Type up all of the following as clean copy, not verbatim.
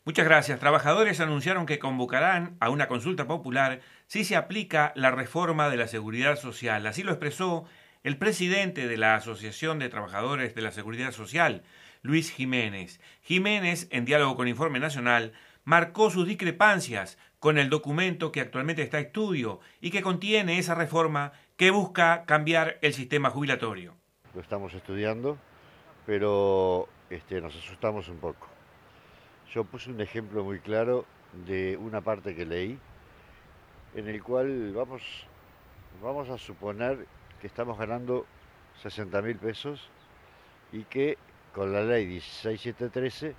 Muchas gracias. Trabajadores anunciaron que convocarán a una consulta popular si se aplica la reforma de la seguridad social. Así lo expresó el presidente de la Asociación de Trabajadores de la Seguridad Social, Luis Jiménez. Jiménez, en diálogo con Informe Nacional, marcó sus discrepancias con el documento que actualmente está a estudio y que contiene esa reforma que busca cambiar el sistema jubilatorio. Lo estamos estudiando, pero nos asustamos un poco. Yo puse un ejemplo muy claro de una parte que leí, en el cual vamos a suponer que estamos ganando 60.000 pesos y que con la ley 16713,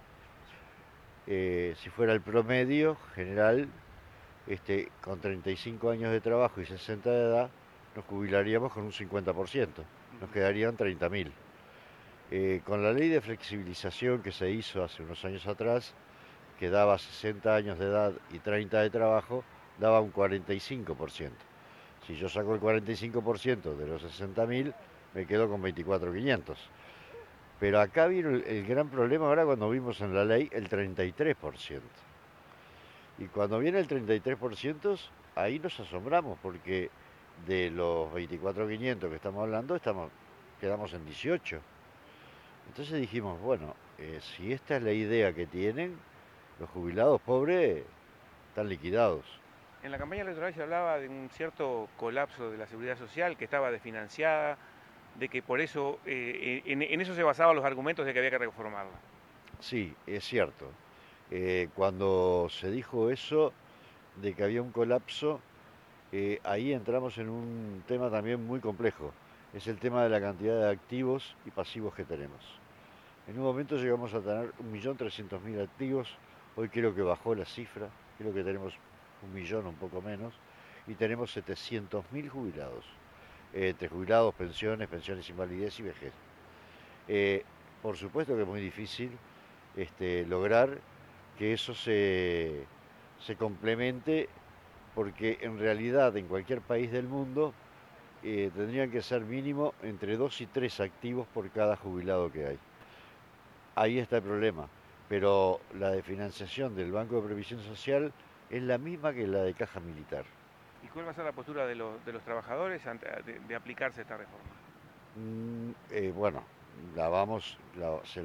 si fuera el promedio general, con 35 años de trabajo y 60 de edad, nos jubilaríamos con un 50%, nos quedarían 30.000. Con la ley de flexibilización que se hizo hace unos años atrás, que daba 60 años de edad y 30 de trabajo, daba un 45%. Si yo saco el 45% de los 60.000, me quedo con 24.500. Pero acá vino el gran problema ahora cuando vimos en la ley el 33%. Y cuando viene el 33%, ahí nos asombramos, porque de los 24.500 que estamos hablando, quedamos en 18. Entonces dijimos, bueno, si esta es la idea que tienen, los jubilados pobres están liquidados. En la campaña electoral se hablaba de un cierto colapso de la seguridad social, que estaba desfinanciada, de que por eso, en eso se basaban los argumentos de que había que reformarla. Sí, es cierto. Cuando se dijo eso, de que había un colapso, ahí entramos en un tema también muy complejo. Es el tema de la cantidad de activos y pasivos que tenemos. En un momento llegamos a tener 1.300.000 activos, hoy creo que bajó la cifra, creo que tenemos 1.000.000, un poco menos, y tenemos 700.000 jubilados, entre jubilados, pensiones, invalidez y vejez. Por supuesto que es muy difícil lograr que eso se complemente, porque en realidad en cualquier país del mundo tendrían que ser mínimo entre 2 y 3 activos por cada jubilado que hay. Ahí está el problema, pero la de financiación del Banco de Previsión Social es la misma que la de Caja Militar. ¿Y cuál va a ser la postura de los trabajadores de aplicarse esta reforma? Bueno, la vamos, la- se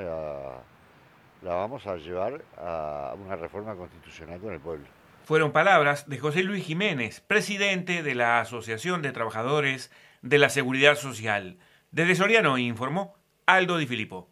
la vamos a llevar a una reforma constitucional con el pueblo. Fueron palabras de José Luis Jiménez, presidente de la Asociación de Trabajadores de la Seguridad Social. Desde Soriano informó Aldo Di Filippo.